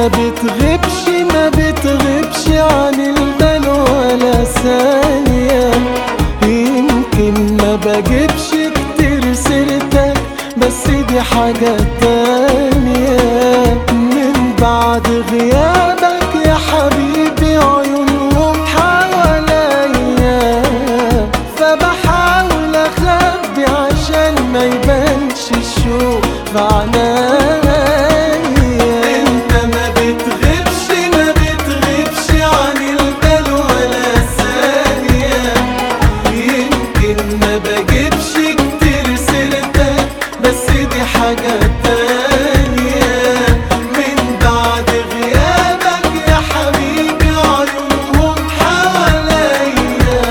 ما بتغيبش عن البال ولا ثانية. يمكن ما بجيبش كتير سيرتك بس دي حاجة تانية. من بعد غيابك يا حبيبي عيونهم حواليا، فبحاول اخبي عشان ما يبانش الشوق في عنايا. انت ما بتغيبش عن البال ولا ثانية. يمكن ما بجيبش كتير سيرتك بس دي حاجة تانية. من بعد غيابك يا حبيبي عيونهم حواليا،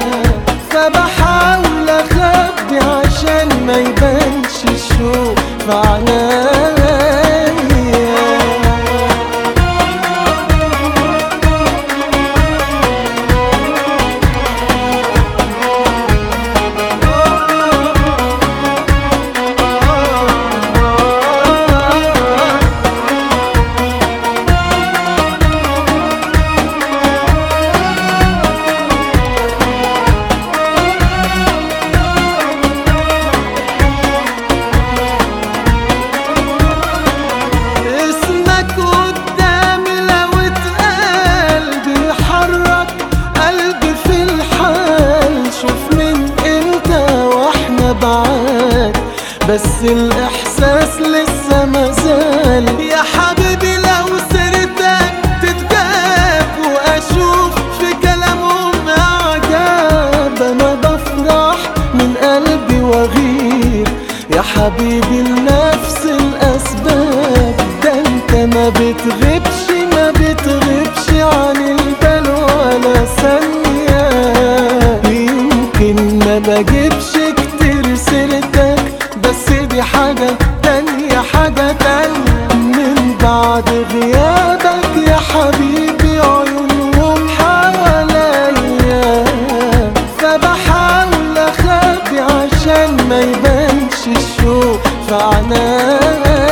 فبحاول اخبي عشان ما يبانش الشوق في عنايا. بس الإحساس لسه مازال يا حبيبي. لو سيرتك تتجاب وأشوف في كلامهم إعجاب، أنا بفرح من قلبي وأغير يا حبيبي لنفس الأسباب. ده أنت ما بتغيبش عن البال ولا ثانية. يمكن ما بجيبش كتير سيرتك بس دي حاجة تانية، حاجة تانية. من بعد غيابك يا حبيبي عيونهم حواليا، فبحاول اخبي عشان ما يبانش الشوق في عنايا.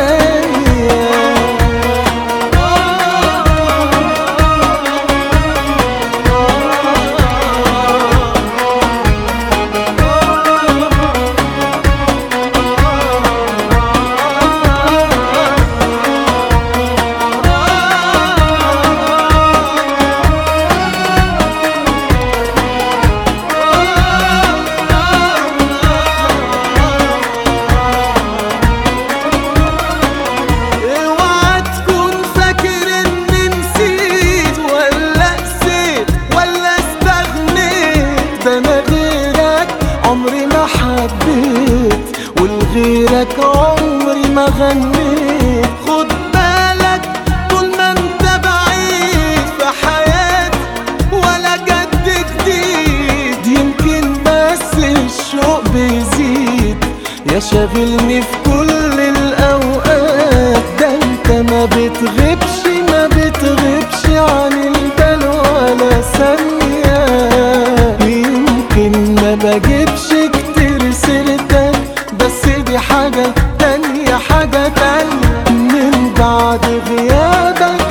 عمري ما حبيت ولغيرك عمري ما غنيت. خد بالك طول ما انت بعيد في حياتي ولا جد جديد. يمكن بس الشوق بيزيد يا شاغلني في كل الأوقات. ده انت ما بتغيبش عن البال ولا ثانية. يمكن ما بجيبش كتير سيرتك بس دي حاجة تانية، حاجة تانية. من بعد غيابك